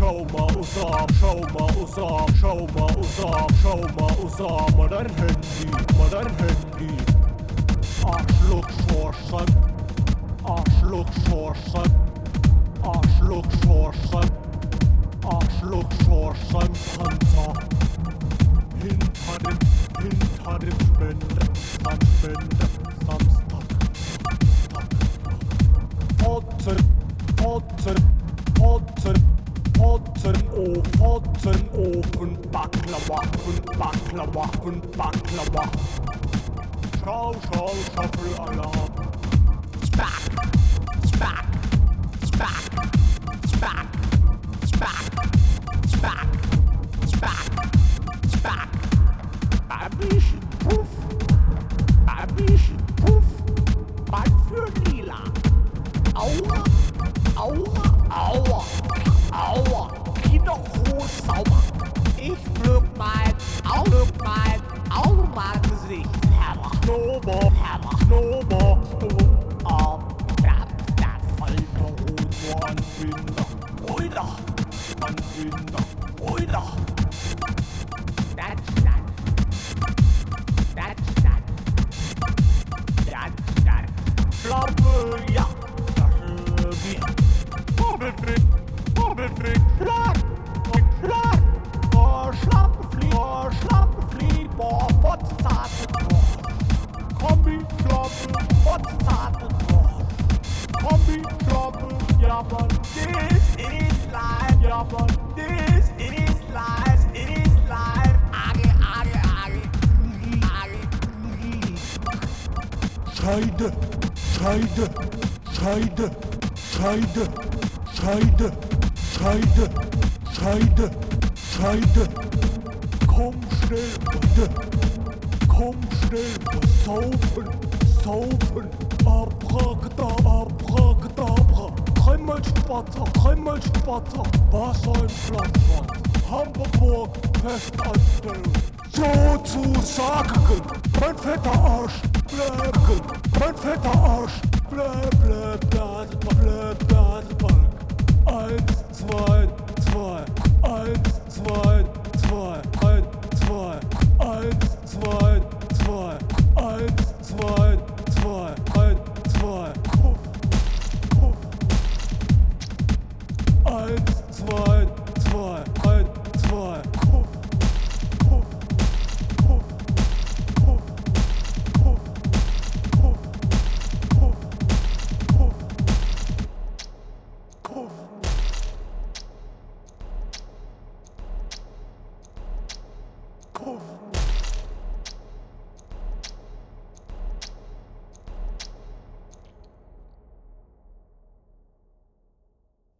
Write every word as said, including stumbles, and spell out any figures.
schau mal, Usam, schau mal, Usam, schau mal, Usam, schau mal, Usam, mal dein Handy, mal dein Handy. Arschlochschorschern, Arschlochschorschern, Arschlochschorschern, Arschlochschorschern, Panzer. Hinter dem, hinter dem Spender, am Spender, Samstag, Potter, Potter, Potter, Pottenofen, Pottenofen, Baklava, und Baklava, und Baklava. Schau, schau, Schaffelalarm. Spack, Spack, Spack, Spack, Spack, Spack, Spack, Spack. Babischen Puff, Babischen Puff, Mann für Lila. Aua, aua, aua, aua, Kinderhof sauber. Ich pflück mein, auch pflück mein, Augenbahngesicht. Hammer, Snowball, Hammer, Snowball, oh, das, das voll Alter Homo, Anbinder, Brüder, Anbinder. Brüder. Das, das, das, das, das, das. Flamme, ja, Flasche Bier. Bobelfick, Bobelfick, Schlag, Schlag. Oh, Schlampenflieh, oh, Schlampenflieh, boah, Fotztate, boah. Kombi-Schlampe, Fotztate, boah. Kombi-Schlampe, ja man, This is life, ja man, this is life, it is life. Age, age, age, age. Scheide, Scheide, Scheide, Scheide, Scheide, Scheide, Scheide, Scheide. Komm schnell, bitte. Komm schnell, saufen, saufen. Abracadabra, abracadabra. Dreimal Spatter, dreimal Spatter. Wasser im Flaschenhals. Hamburg, Festanstellung. Sozusagen, mein fetter Arsch, blöken, mein fetter Arsch, blö, blö, Blasenbalg, blö, Blasenbalg. Eins, zwei, zwei, eins, zwei, zwei, eins, zwei, eins, zwei, zwei, eins, zwei, zwei, eins, zwei, Kuff, Kuff. Eins, zwei, zwei, eins, zwei, Kuff, Kuff. Puff, puff, puff, puff, puff, puff, puff. Puff.